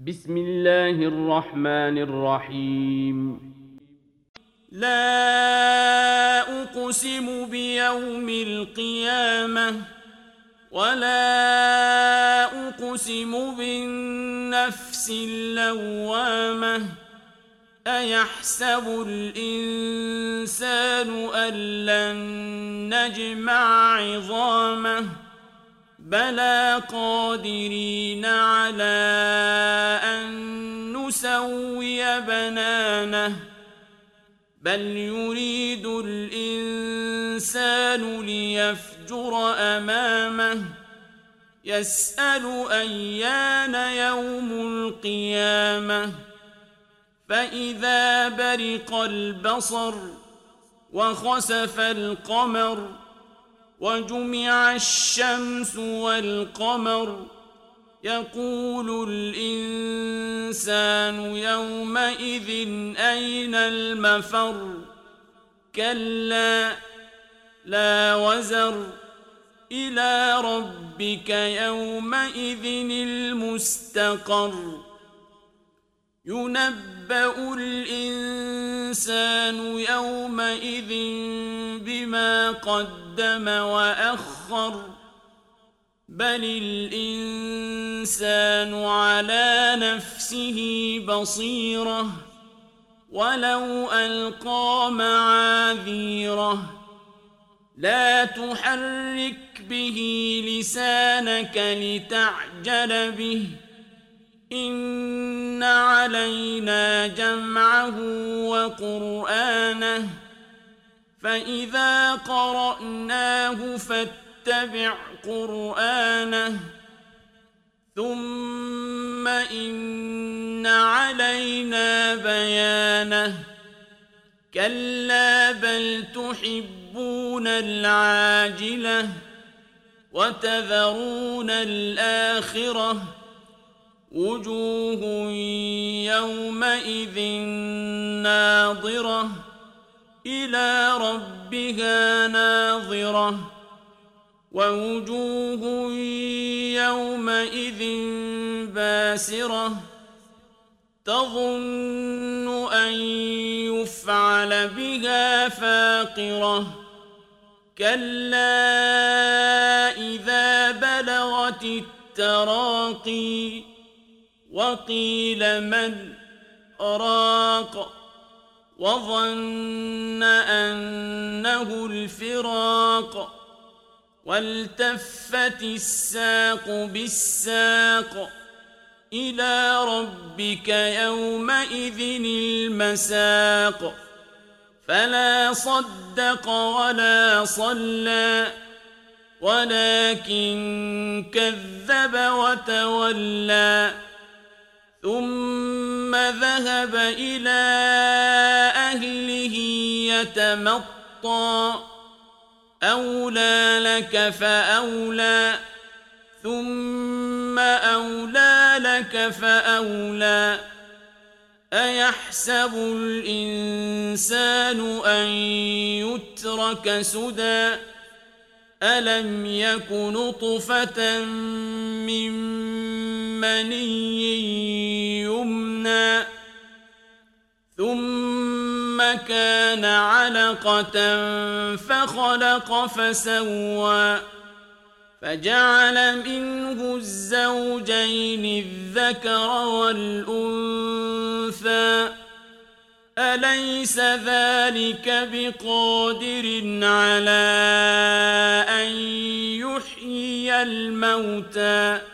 بسم الله الرحمن الرحيم. لا أقسم بيوم القيامة ولا أقسم بالنفس اللوامة أيحسب الإنسان أن لن نجمع عظامه بلى قادرين على أن نسوي بنانه بل يريد الإنسان ليفجر أمامه يسأل أيان يوم القيامة فإذا برق البصر وخسف القمر وجمع الشمس والقمر يقول الإنسان يومئذ أين المفر كلا لا وزر إلى ربك يومئذ المستقر ينبأ الإنسان يومئذ بما قدم وأخر بل الإنسان على نفسه بصيرة ولو ألقى معاذيره لا تحرك به لسانك لتعجل به إن علينا جمعه وقرآنه فإذا قرأناه فاتبع قرآنه ثم إن علينا بيانه كلا بل تحبون العاجلة وتذرون الآخرة وجوه يومئذ ناظرة إلى ربها ناظرة ووجوه يومئذ باسرة تظن أن يفعل بها فاقرة كلا إذا بلغت التراقي وقيل من راق وظن أنه الفراق والتفت الساق بالساق إلى ربك يومئذ المساق فلا صدق ولا صلى ولكن كذب وتولى ثم ذهب إلى أهله يتمطى أولى لك فأولى ثم أولى لك فأولى أيحسب الإنسان أن يترك سدى ألم يك نطفة من مني يمنى ثم كان علقة فخلق فسوى فجعل منه الزوجين الذكر والأنثى أليس ذلك بقادر على أن يحيي الموتى